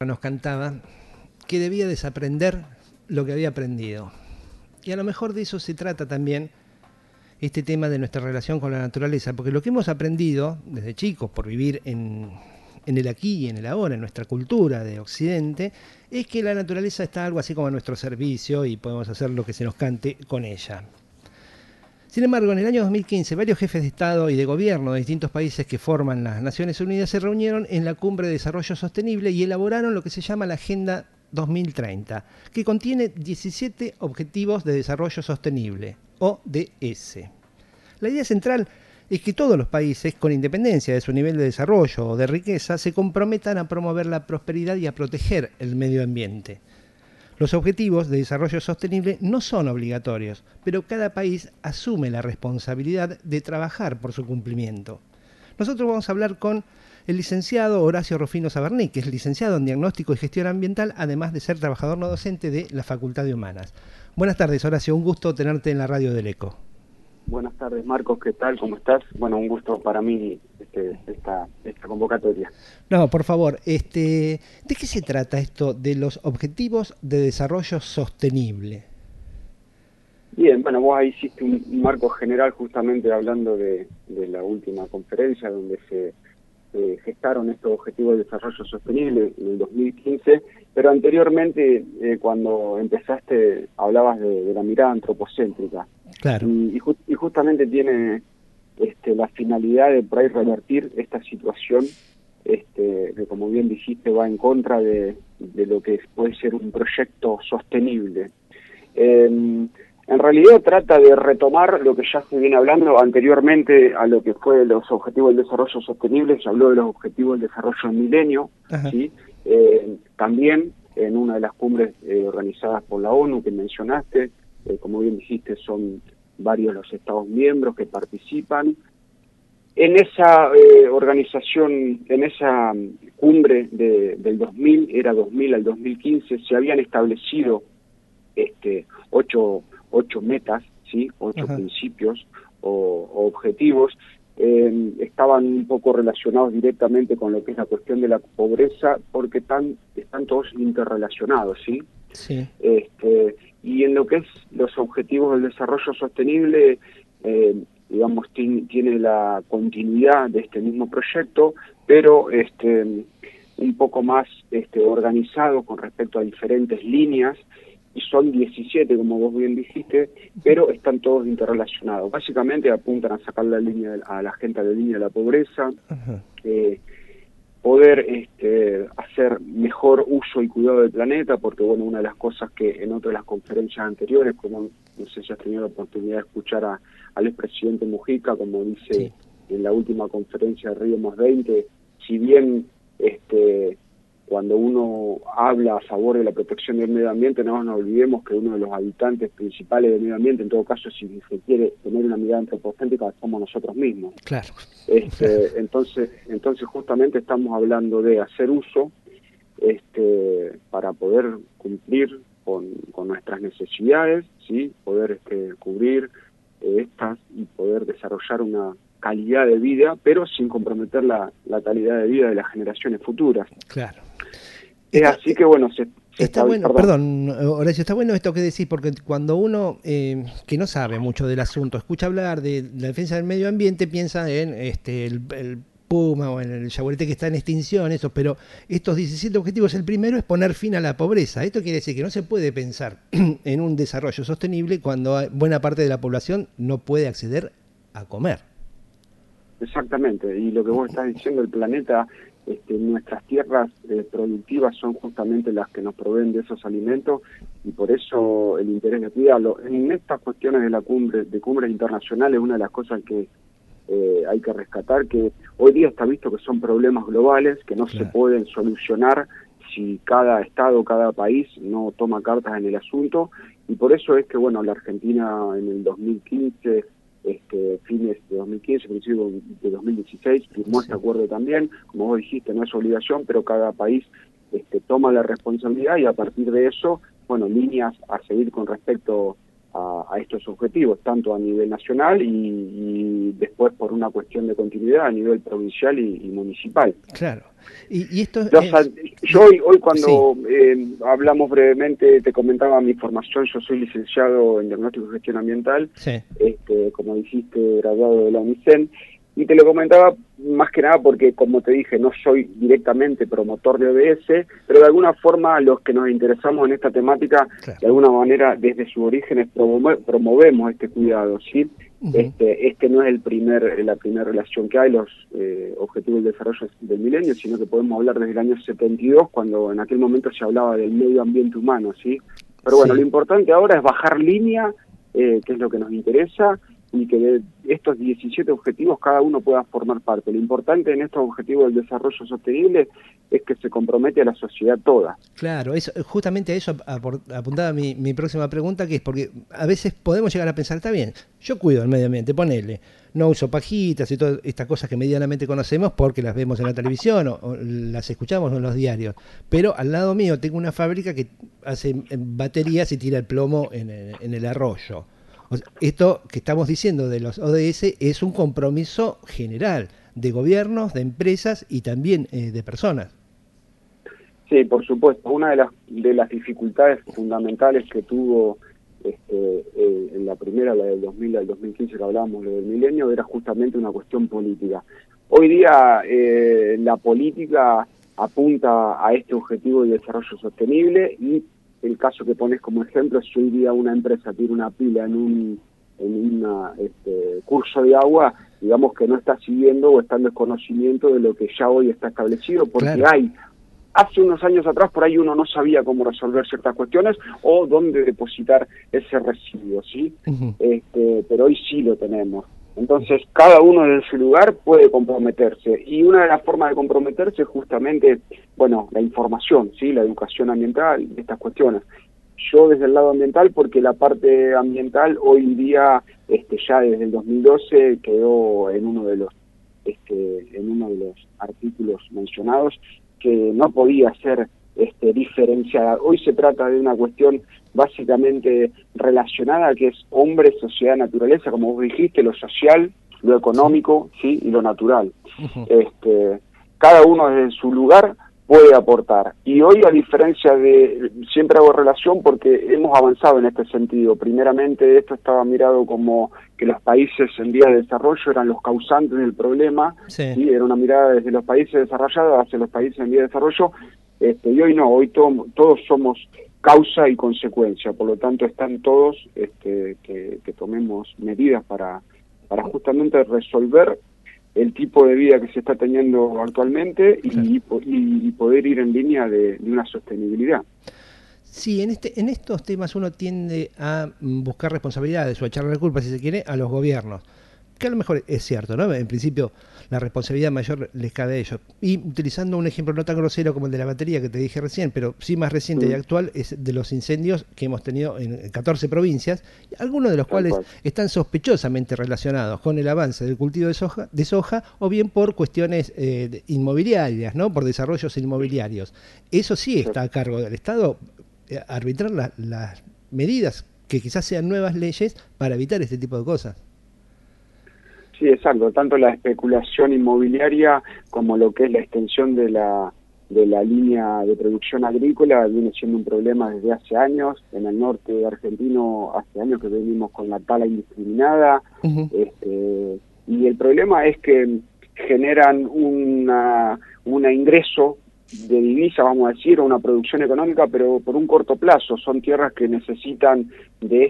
nos cantaba que debía desaprender lo que había aprendido. Y a lo mejor de eso se trata también este tema de nuestra relación con la naturaleza, porque lo que hemos aprendido desde chicos por vivir en el aquí y en el ahora, en nuestra cultura de Occidente, es que la naturaleza está algo así como a nuestro servicio y podemos hacer lo que se nos cante con ella. Sin embargo, en el año 2015, varios jefes de Estado y de gobierno de distintos países que forman las Naciones Unidas se reunieron en la Cumbre de Desarrollo Sostenible y elaboraron lo que se llama la Agenda 2030, que contiene 17 Objetivos de Desarrollo Sostenible, ODS. La idea central es que todos los países, con independencia de su nivel de desarrollo o de riqueza, se comprometan a promover la prosperidad y a proteger el medio ambiente. Los objetivos de desarrollo sostenible no son obligatorios, pero cada país asume la responsabilidad de trabajar por su cumplimiento. Nosotros vamos a hablar con el licenciado Horacio Rufino Saberní, que es licenciado en Diagnóstico y Gestión Ambiental, además de ser trabajador no docente de la Facultad de Humanas. Buenas tardes, Horacio, un gusto tenerte en la radio del ECO. Buenas tardes, Marcos, ¿qué tal? ¿Cómo estás? Bueno, un gusto para mí esta convocatoria. No, por favor, ¿de qué se trata esto de los Objetivos de Desarrollo Sostenible? Bien, bueno, vos ahí hiciste un marco general justamente hablando de la última conferencia donde se gestaron estos Objetivos de Desarrollo Sostenible en el 2015, pero anteriormente, cuando empezaste, hablabas de la mirada antropocéntrica. Claro. Y justamente tiene la finalidad de por ahí revertir esta situación que, como bien dijiste, va en contra de lo que puede ser un proyecto sostenible. En realidad trata de retomar lo que ya se viene hablando anteriormente a lo que fue los Objetivos del Desarrollo Sostenible. Se habló de los Objetivos del Desarrollo del Milenio, ¿sí? También en una de las cumbres organizadas por la ONU que mencionaste, como bien dijiste, son varios los Estados miembros que participan. En esa organización, en esa cumbre del 2000, era 2000 al 2015, se habían establecido ocho metas, ¿sí? 8 principios o objetivos. Estaban un poco relacionados directamente con lo que es la cuestión de la pobreza, porque están todos interrelacionados, ¿sí? Sí. Y en lo que es los objetivos del desarrollo sostenible, digamos, tiene la continuidad de este mismo proyecto, pero un poco más organizado con respecto a diferentes líneas, y son 17, como vos bien dijiste, pero están todos interrelacionados. Básicamente apuntan a sacar a la gente de la línea de la pobreza, poder hacer mejor uso y cuidado del planeta, porque bueno, una de las cosas que en otras de las conferencias anteriores, como no sé si has tenido la oportunidad de escuchar al expresidente Mujica, como dice Sí. en la última conferencia de Río +20, si bien cuando uno habla a favor de la protección del medio ambiente, no nos olvidemos que uno de los habitantes principales del medio ambiente, en todo caso, si se quiere tener una mirada antropocéntrica, somos nosotros mismos. Claro. Entonces justamente estamos hablando de hacer uso para poder cumplir con nuestras necesidades, ¿sí? Poder cubrir estas y poder desarrollar una calidad de vida, pero sin comprometer la calidad de vida de las generaciones futuras. Claro. Así que bueno, está bueno, perdón, Horacio, está bueno esto que decís, porque cuando uno que no sabe mucho del asunto escucha hablar de la defensa del medio ambiente, piensa en el puma o en el yaguareté que está en extinción, eso, pero estos 17 objetivos, el primero es poner fin a la pobreza. Esto quiere decir que no se puede pensar en un desarrollo sostenible cuando buena parte de la población no puede acceder a comer. Exactamente, y lo que vos estás diciendo, el planeta, nuestras tierras productivas son justamente las que nos proveen de esos alimentos, y por eso el interés de cuidarlo. En estas cuestiones de la cumbres internacionales, una de las cosas que hay que rescatar, que hoy día está visto que son problemas globales, que no se pueden solucionar si cada estado, cada país no toma cartas en el asunto, y por eso es que, bueno, la Argentina en el 2015... fines de 2015, principios de 2016, firmó este acuerdo también. Como vos dijiste, no es obligación, pero cada país toma la responsabilidad, y a partir de eso, bueno, líneas a seguir con respecto a estos objetivos, tanto a nivel nacional y después por una cuestión de continuidad a nivel provincial y municipal. Claro. Y esto yo hoy cuando hablamos brevemente, te comentaba mi formación, yo soy licenciado en Diagnóstico y Gestión Ambiental, sí. Como dijiste, graduado de la UNICEN, y te lo comentaba más que nada porque, como te dije, no soy directamente promotor de ODS, pero de alguna forma los que nos interesamos en esta temática, claro, de alguna manera desde sus orígenes promovemos este cuidado, ¿sí? Este no es la primera relación que hay, los Objetivos de Desarrollo del Milenio, sino que podemos hablar desde el año 72, cuando en aquel momento se hablaba del medio ambiente humano, ¿sí? Pero bueno, sí, lo importante ahora es bajar línea, que es lo que nos interesa, y que de estos 17 objetivos cada uno pueda formar parte. Lo importante en estos objetivos del desarrollo sostenible es que se compromete a la sociedad toda. Claro, justamente a eso apuntaba mi próxima pregunta, que es porque a veces podemos llegar a pensar, está bien, yo cuido el medio ambiente, ponele, no uso pajitas y todas estas cosas que medianamente conocemos porque las vemos en la televisión o las escuchamos en los diarios, pero al lado mío tengo una fábrica que hace baterías y tira el plomo en el arroyo. O sea, esto que estamos diciendo de los ODS es un compromiso general de gobiernos, de empresas y también de personas. Sí, por supuesto. Una de las dificultades fundamentales que tuvo en la primera, la del 2000 al 2015 que hablábamos, lo del milenio, era justamente una cuestión política. Hoy día la política apunta a este objetivo de desarrollo sostenible y el caso que pones como ejemplo es si hoy día una empresa tiene una pila en un curso de agua, digamos que no está siguiendo o está en desconocimiento de lo que ya hoy está establecido, porque claro, hace unos años atrás por ahí uno no sabía cómo resolver ciertas cuestiones o dónde depositar ese residuo, ¿sí? Pero hoy sí lo tenemos. Entonces, cada uno en su lugar puede comprometerse. Y una de las formas de comprometerse es justamente, bueno, la información, ¿sí? La educación ambiental, estas cuestiones. Yo desde el lado ambiental, porque la parte ambiental hoy en día, ya desde el 2012, quedó en uno de los artículos mencionados, que no podía ser diferenciada. Hoy se trata de una cuestión básicamente relacionada, que es hombre, sociedad, naturaleza, como vos dijiste, lo social, lo económico, ¿sí? Y lo natural. Cada uno desde su lugar puede aportar. Y hoy, a diferencia siempre hago relación porque hemos avanzado en este sentido. Primeramente, esto estaba mirado como que los países en vías de desarrollo eran los causantes del problema, ¿sí? Era una mirada desde los países desarrollados hacia los países en vías de desarrollo, y hoy no, hoy todos somos causa y consecuencia, por lo tanto están todos que tomemos medidas para justamente resolver el tipo de vida que se está teniendo actualmente y poder ir en línea de una sostenibilidad. Sí, en estos temas uno tiende a buscar responsabilidades o a echarle la culpa, si se quiere, a los gobiernos. Que a lo mejor es cierto, ¿no? En principio la responsabilidad mayor les cabe a ellos. Y utilizando un ejemplo no tan grosero como el de la batería que te dije recién, pero sí más reciente y actual, es de los incendios que hemos tenido en 14 provincias, algunos de los cuales están sospechosamente relacionados con el avance del cultivo de soja o bien por cuestiones inmobiliarias, ¿no? Por desarrollos inmobiliarios. Eso sí está a cargo del Estado, arbitrar las medidas que quizás sean nuevas leyes para evitar este tipo de cosas. Sí, exacto. Tanto la especulación inmobiliaria como lo que es la extensión de la línea de producción agrícola viene siendo un problema desde hace años. En el norte argentino hace años que venimos con la tala indiscriminada. Y el problema es que generan un ingreso de divisa, vamos a decir, o una producción económica, pero por un corto plazo. Son tierras que necesitan de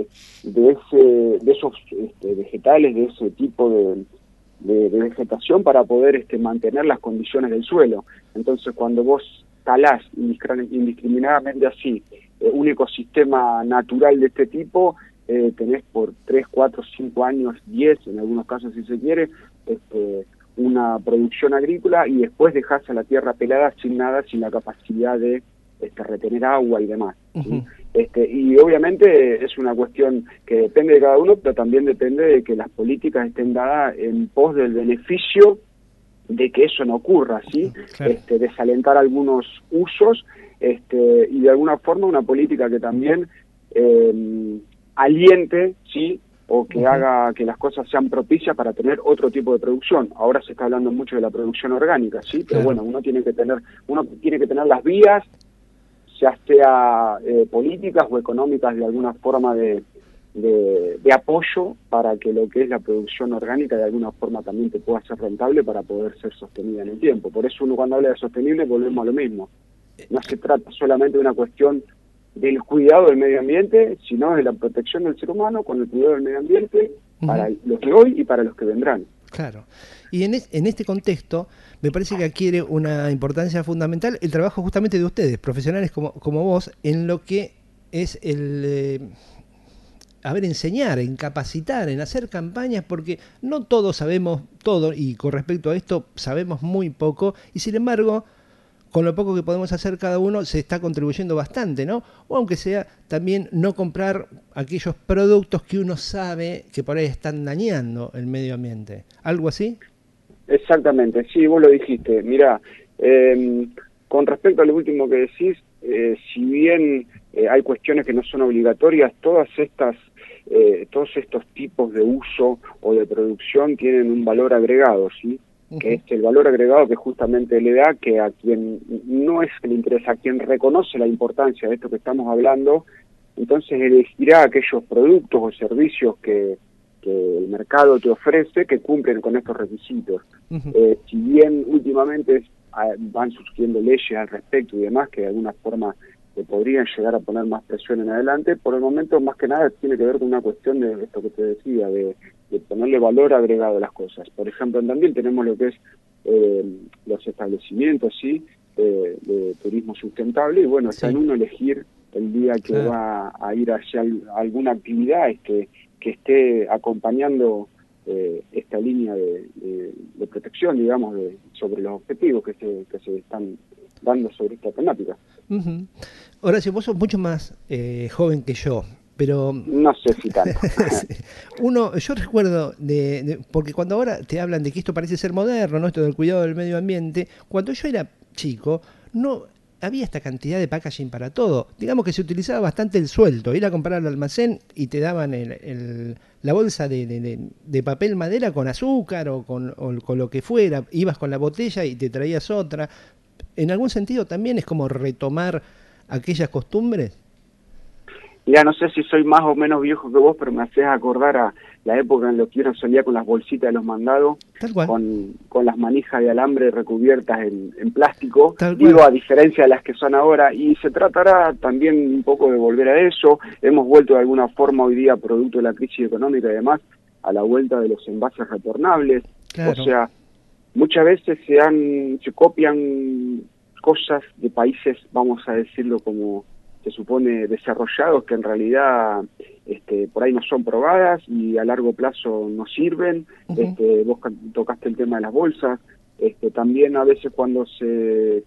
esos vegetales, de ese tipo de vegetación para poder mantener las condiciones del suelo. Entonces, cuando vos talás indiscriminadamente así un ecosistema natural de este tipo, tenés por 3, 4, 5 años, 10, en algunos casos si se quiere, una producción agrícola y después dejás a la tierra pelada sin nada, sin la capacidad de retener agua y demás. ¿Sí? Y obviamente es una cuestión que depende de cada uno, pero también depende de que las políticas estén dadas en pos del beneficio de que eso no ocurra, ¿sí? Claro. Desalentar algunos usos y de alguna forma una política que también aliente, ¿sí? O que haga que las cosas sean propicias para tener otro tipo de producción. Ahora se está hablando mucho de la producción orgánica, ¿sí? Pero bueno, uno tiene que tener las vías, ya sea políticas o económicas, de alguna forma de apoyo para que lo que es la producción orgánica de alguna forma también te pueda ser rentable para poder ser sostenida en el tiempo. Por eso uno, cuando habla de sostenible, volvemos a lo mismo. No se trata solamente de una cuestión del cuidado del medio ambiente, sino de la protección del ser humano con el cuidado del medio ambiente para los de hoy y para los que vendrán. Claro. Y en este contexto, me parece que adquiere una importancia fundamental el trabajo justamente de ustedes, profesionales como vos, en lo que es enseñar, en capacitar, en hacer campañas, porque no todos sabemos todo, y con respecto a esto sabemos muy poco, y sin embargo, con lo poco que podemos hacer cada uno, se está contribuyendo bastante, ¿no? O aunque sea también no comprar aquellos productos que uno sabe que por ahí están dañando el medio ambiente. ¿Algo así? Exactamente, sí, vos lo dijiste. Mirá, con respecto a lo último que decís, si bien hay cuestiones que no son obligatorias, todos estos tipos de uso o de producción tienen un valor agregado, ¿sí? Que es el valor agregado que justamente le da que a quien no es que le interesa, a quien reconoce la importancia de esto que estamos hablando, entonces elegirá aquellos productos o servicios que el mercado te ofrece que cumplen con estos requisitos. Si bien últimamente van surgiendo leyes al respecto y demás que de alguna forma podrían llegar a poner más presión en adelante, por el momento más que nada tiene que ver con una cuestión de esto que te decía, de ponerle valor agregado a las cosas. Por ejemplo, también tenemos lo que es los establecimientos, ¿sí? De turismo sustentable, y bueno, está en uno elegir el día que va a ir hacia alguna actividad que esté acompañando esta línea de protección, digamos, sobre los objetivos que se están dando sobre esta temática. Horacio, vos sos mucho más joven que yo, pero no sé si tanto. Yo recuerdo porque cuando ahora te hablan de que esto parece ser moderno, ¿no? Esto del cuidado del medio ambiente, cuando yo era chico, no había esta cantidad de packaging para todo. Digamos que se utilizaba bastante el suelto, ir a comprar al almacén y te daban la bolsa de papel madera con azúcar o con lo que fuera, ibas con la botella y te traías otra. ¿En algún sentido también es como retomar aquellas costumbres? Ya no sé si soy más o menos viejo que vos, pero me haces acordar a la época en la que uno salía con las bolsitas de los mandados, con las manijas de alambre recubiertas en plástico, digo, a diferencia de las que son ahora, y se tratará también un poco de volver a eso. Hemos vuelto de alguna forma hoy día, producto de la crisis económica y demás, a la vuelta de los envases retornables. O sea, muchas veces se copian cosas de países, vamos a decirlo como se supone, desarrollados, que en realidad por ahí no son probadas y a largo plazo no sirven. Vos tocaste el tema de las bolsas. También a veces cuando se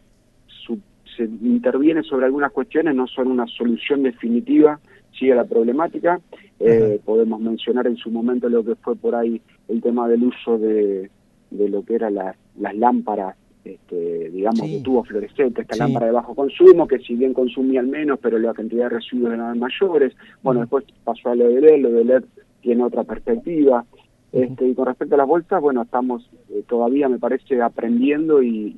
interviene sobre algunas cuestiones no son una solución definitiva, sí, a la problemática. Podemos mencionar en su momento lo que fue por ahí el tema del uso de lo que eran las lámparas, digamos, de tubo fluorescente, esta lámpara de bajo consumo, que si bien consumían menos, pero la cantidad de residuos eran mayores. Bueno, después pasó a lo de LED tiene otra perspectiva. Y con respecto a las bolsas, bueno, estamos todavía, me parece, aprendiendo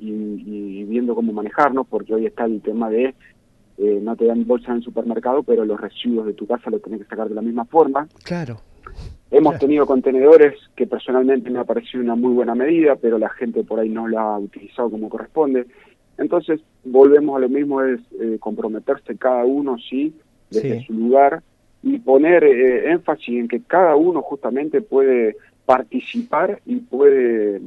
y viendo cómo manejarnos, porque hoy está el tema de no te dan bolsas en el supermercado, pero los residuos de tu casa los tenés que sacar de la misma forma. Claro. Hemos tenido contenedores que personalmente me ha parecido una muy buena medida, pero la gente por ahí no la ha utilizado como corresponde. Entonces, volvemos a lo mismo, es comprometerse cada uno, sí, desde su lugar, y poner énfasis en que cada uno justamente puede participar y puede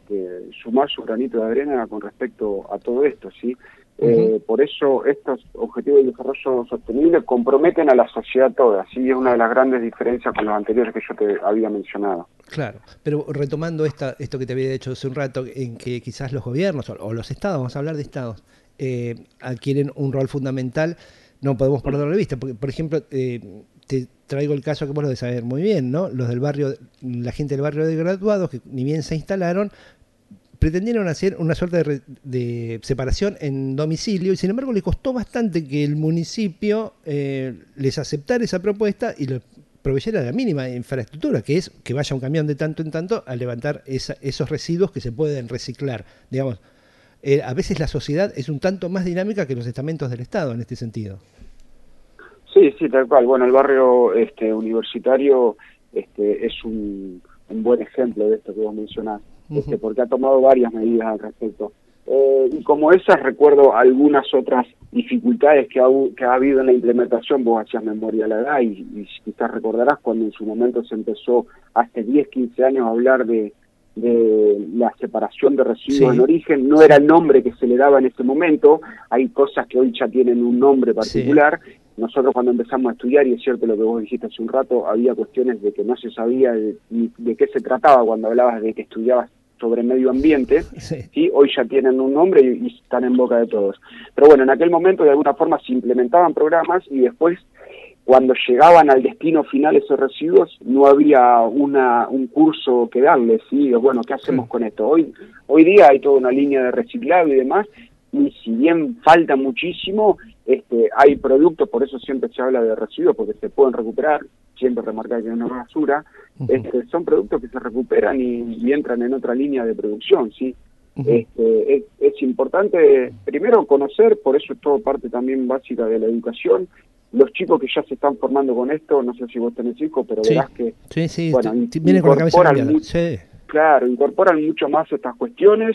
sumar su granito de arena con respecto a todo esto, ¿sí? Por eso estos objetivos de desarrollo sostenible comprometen a la sociedad toda, ¿sí? Es una de las grandes diferencias con los anteriores que yo te había mencionado. Claro, pero retomando esto que te había dicho hace un rato, en que quizás los gobiernos o los estados, vamos a hablar de estados, adquieren un rol fundamental, no podemos perderlo de vista, porque por ejemplo, te traigo el caso que vos lo debes saber muy bien, ¿no? Los del barrio, la gente del barrio de Graduados, que ni bien se instalaron, pretendieron hacer una suerte de separación en domicilio y sin embargo le costó bastante que el municipio les aceptara esa propuesta y le proveyera la mínima infraestructura, que es que vaya un camión de tanto en tanto a levantar esos residuos que se pueden reciclar. Digamos, a veces la sociedad es un tanto más dinámica que los estamentos del Estado en este sentido. Sí, sí, tal cual. Bueno, el barrio universitario es un buen ejemplo de esto que vos mencionás, porque ha tomado varias medidas al respecto. Y como esas, recuerdo algunas otras dificultades que ha habido en la implementación. Vos hacías memoria a la edad y quizás recordarás cuando en su momento se empezó hace 10, 15 años a hablar de la separación de residuos en origen. No era el nombre que se le daba en ese momento, hay cosas que hoy ya tienen un nombre particular. Nosotros cuando empezamos a estudiar, y es cierto lo que vos dijiste hace un rato, había cuestiones de que no se sabía de qué se trataba cuando hablabas de que estudiabas sobre medio ambiente, ¿sí? Hoy ya tienen un nombre y están en boca de todos. Pero bueno, en aquel momento de alguna forma se implementaban programas y después, cuando llegaban al destino final esos residuos, no había un curso que darles, ¿sí? Bueno, ¿qué hacemos con esto? Hoy día hay toda una línea de reciclado y demás, y si bien falta muchísimo, hay productos, por eso siempre se habla de residuos, porque se pueden recuperar, siempre remarcar que no es basura, son productos que se recuperan y entran en otra línea de producción, ¿sí? Es importante, primero, conocer, por eso es todo parte también básica de la educación. Los chicos que ya se están formando con esto, no sé si vos tenés hijos, pero verás que bueno, vienen con la cabeza cambiada. Claro, incorporan mucho más estas cuestiones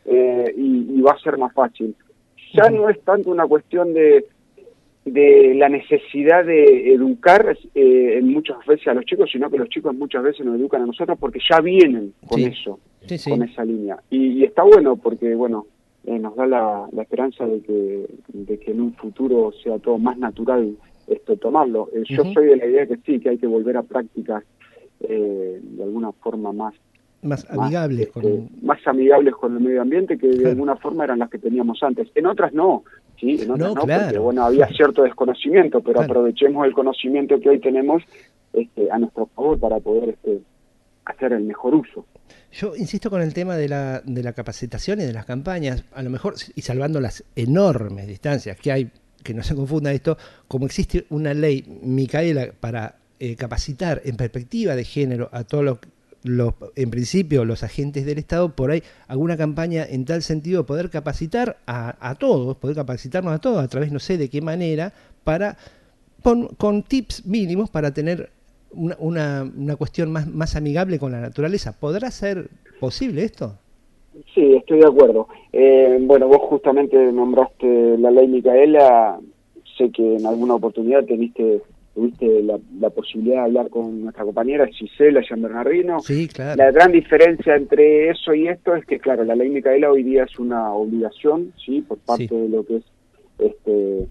y va a ser más fácil. Ya no es tanto una cuestión de la necesidad de educar muchas veces a los chicos, sino que los chicos muchas veces nos educan a nosotros porque ya vienen con eso, con esa línea. Y está bueno porque, bueno, nos da la esperanza de que en un futuro sea todo más natural tomarlo. Yo soy de la idea que sí, que hay que volver a prácticas de alguna forma más amigables más amigables con el medio ambiente, que de alguna forma eran las que teníamos antes. En otras no, ¿sí? En otras no, porque bueno, había cierto desconocimiento, pero aprovechemos el conocimiento que hoy tenemos a nuestro favor para poder hacer el mejor uso. Yo insisto con el tema de la capacitación y de las campañas, a lo mejor, y salvando las enormes distancias que hay, que no se confunda esto, como existe una ley, Micaela, para capacitar en perspectiva de género a todos en principio los agentes del Estado, por ahí alguna campaña en tal sentido, poder capacitar a todos, poder capacitarnos a todos a través, no sé de qué manera, para con tips mínimos para tener una cuestión más amigable con la naturaleza. ¿Podrá ser posible esto? Sí, estoy de acuerdo. Bueno, vos justamente nombraste la ley Micaela. Sé que en alguna oportunidad tuviste la posibilidad de hablar con nuestra compañera Gisela Gianbernardino. Sí, claro. La gran diferencia entre eso y esto es que, claro, la ley Micaela hoy día es una obligación, sí, por parte de lo que es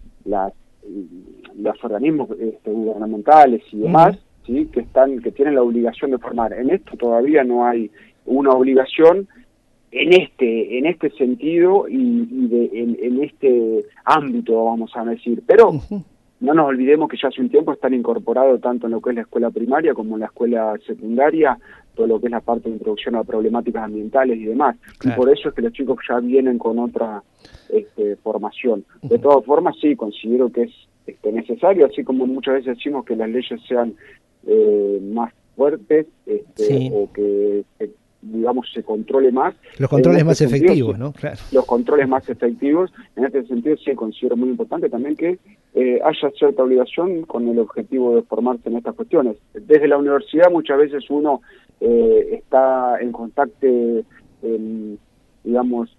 los organismos gubernamentales y demás, sí, que tienen la obligación de formar. En esto todavía no hay una obligación en este sentido en este ámbito, vamos a decir, pero no nos olvidemos que ya hace un tiempo están incorporados tanto en lo que es la escuela primaria como en la escuela secundaria, todo lo que es la parte de introducción a problemáticas ambientales y demás. Claro. Y por eso es que los chicos ya vienen con otra formación. De todas formas, sí, considero que es necesario, así como muchas veces decimos que las leyes sean más fuertes o que digamos se controle más. Los controles más efectivos, ¿no? Claro. Los controles más efectivos. En este sentido sí considero muy importante también que haya cierta obligación con el objetivo de formarse en estas cuestiones. Desde la universidad muchas veces uno está en contacto, digamos,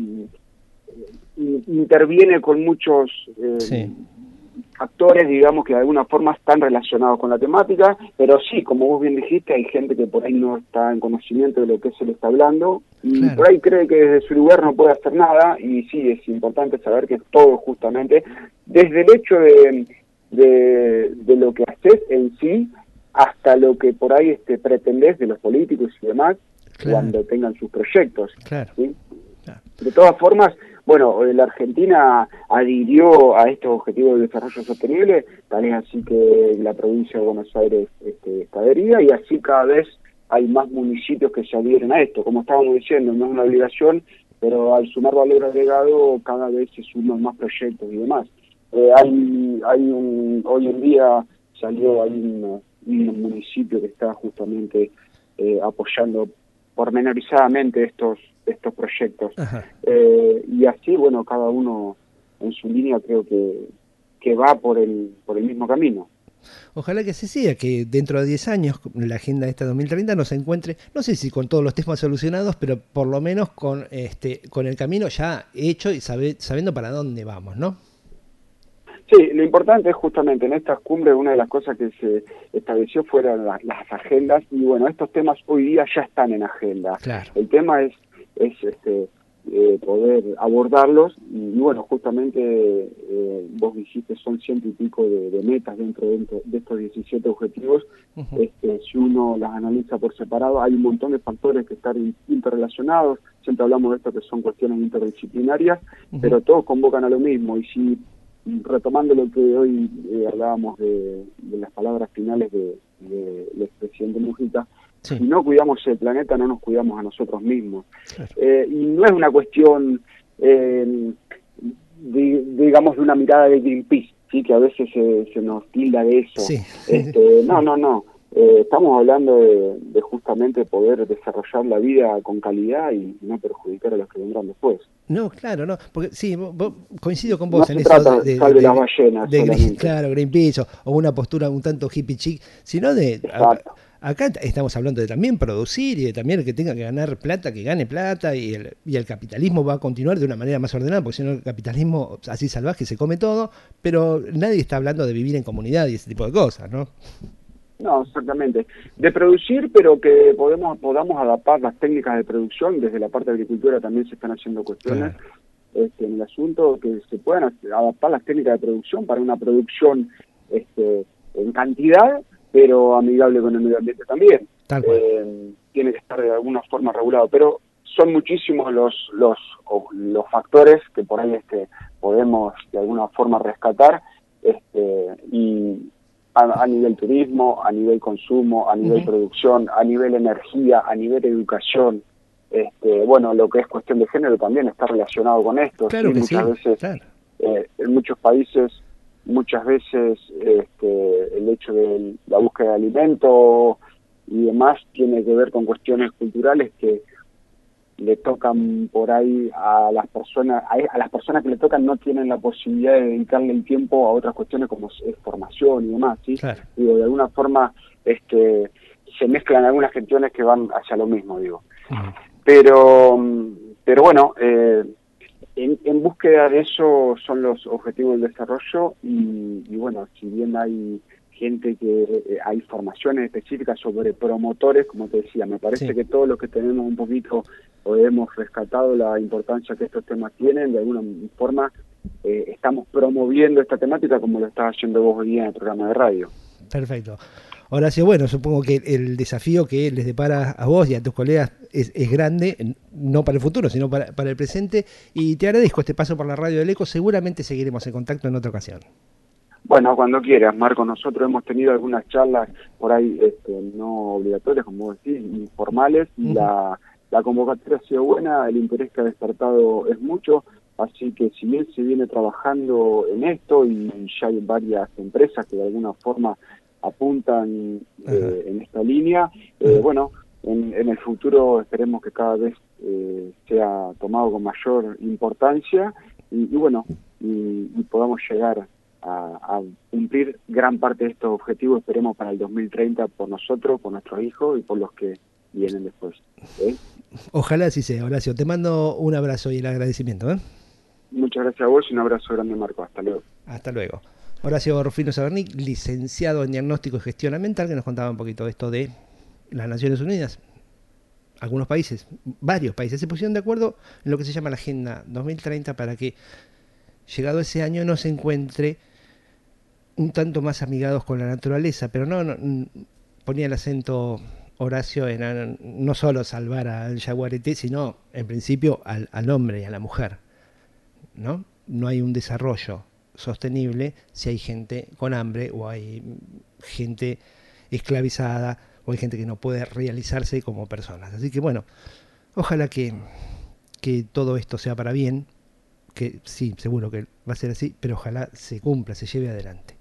interviene con muchos actores, digamos, que de alguna forma están relacionados con la temática, pero sí, como vos bien dijiste, hay gente que por ahí no está en conocimiento de lo que se le está hablando y por ahí cree que desde su lugar no puede hacer nada, y sí, es importante saber que todo justamente, desde el hecho de lo que haces en sí, hasta lo que por ahí pretendés de los políticos y demás, cuando tengan sus proyectos. ¿Sí? De todas formas, bueno, la Argentina adhirió a estos objetivos de desarrollo sostenible, tal es así que la provincia de Buenos Aires está adherida, y así cada vez hay más municipios que se adhieren a esto. Como estábamos diciendo, no es una obligación, pero al sumar valor agregado cada vez se suman más proyectos y demás. Hoy en día hay un municipio que está justamente apoyando pormenorizadamente estos proyectos. Y así, bueno, cada uno en su línea creo que va por el mismo camino. Ojalá que así sea, que dentro de 10 años la agenda esta 2030 nos encuentre, no sé si con todos los temas solucionados, pero por lo menos con el camino ya hecho y sabiendo para dónde vamos, ¿no? Sí, lo importante es justamente en estas cumbres una de las cosas que se estableció fueron las agendas, y bueno, estos temas hoy día ya están en agenda. Claro. El tema es poder abordarlos y bueno, justamente vos dijiste son 100 y pico de metas dentro de estos 17 objetivos. Si uno las analiza por separado, hay un montón de factores que están interrelacionados. Siempre hablamos de esto que son cuestiones interdisciplinarias, pero todos convocan a lo mismo. Y si, retomando lo que hoy hablábamos de las palabras finales del expresidente Mujica, si no cuidamos el planeta, no nos cuidamos a nosotros mismos. Claro. Y no es una cuestión, digamos, de una mirada de Greenpeace, ¿sí? Que a veces se nos tilda de eso. Sí. No. Estamos hablando de justamente poder desarrollar la vida con calidad y no perjudicar a los que vendrán después. No, claro, no, porque sí, coincido con vos no en se eso trata de las ballenas claro, Greenpeace o una postura un tanto hippie chic, sino de acá estamos hablando de también producir y de también el que tenga que ganar plata, que gane plata, y el capitalismo va a continuar de una manera más ordenada, porque si no el capitalismo así salvaje se come todo, pero nadie está hablando de vivir en comunidad y ese tipo de cosas, ¿no? No, exactamente. De producir, pero que podamos adaptar las técnicas de producción. Desde la parte de agricultura también se están haciendo cuestiones en el asunto, que se puedan adaptar las técnicas de producción para una producción en cantidad, pero amigable con el medio ambiente también. Tiene que estar de alguna forma regulado, pero son muchísimos los factores que por ahí podemos de alguna forma rescatar, y a nivel turismo, a nivel consumo, a nivel producción, a nivel energía, a nivel educación. Bueno, lo que es cuestión de género también está relacionado con esto. Claro, ¿sí? Muchas veces, en muchos países, el hecho de la búsqueda de alimento y demás tiene que ver con cuestiones culturales que le tocan por ahí a las personas que le tocan no tienen la posibilidad de dedicarle el tiempo a otras cuestiones como es formación y demás, ¿sí? Claro. Digo, de alguna forma se mezclan algunas gestiones que van hacia lo mismo, digo. Pero bueno, en búsqueda de eso son los objetivos del desarrollo y bueno, si bien hay gente que hay formaciones específicas sobre promotores, como te decía, me parece que todos los que tenemos un poquito o hemos rescatado la importancia que estos temas tienen, de alguna forma estamos promoviendo esta temática como lo estás haciendo vos hoy día en el programa de radio. Perfecto. Horacio, bueno, supongo que el desafío que les depara a vos y a tus colegas es grande, no para el futuro, sino para el presente, y te agradezco este paso por la radio del Eco. Seguramente seguiremos en contacto en otra ocasión. Bueno, cuando quieras, Marco. Nosotros hemos tenido algunas charlas por ahí no obligatorias, como vos decís, informales, y la convocatoria ha sido buena, el interés que ha despertado es mucho, así que si bien se viene trabajando en esto y ya hay varias empresas que de alguna forma apuntan en esta línea, bueno, en el futuro esperemos que cada vez sea tomado con mayor importancia y bueno, y podamos llegar a cumplir gran parte de estos objetivos, esperemos para el 2030 por nosotros, por nuestros hijos y por los que vienen después. Ojalá así sea, Horacio. Te mando un abrazo y el agradecimiento. Muchas gracias a vos y un abrazo grande, Marco. Hasta luego. Hasta luego. Horacio Rufino Sabernic, licenciado en Diagnóstico y Gestión Ambiental, que nos contaba un poquito de esto de las Naciones Unidas. Algunos países, varios países, se pusieron de acuerdo en lo que se llama la Agenda 2030 para que, llegado ese año, nos encuentre un tanto más amigados con la naturaleza, pero no ponía el acento Horacio en no solo salvar al jaguarete, sino en principio al hombre y a la mujer, ¿no? No hay un desarrollo sostenible si hay gente con hambre o hay gente esclavizada o hay gente que no puede realizarse como personas. Así que bueno, ojalá que todo esto sea para bien, que sí, seguro que va a ser así, pero ojalá se cumpla, se lleve adelante.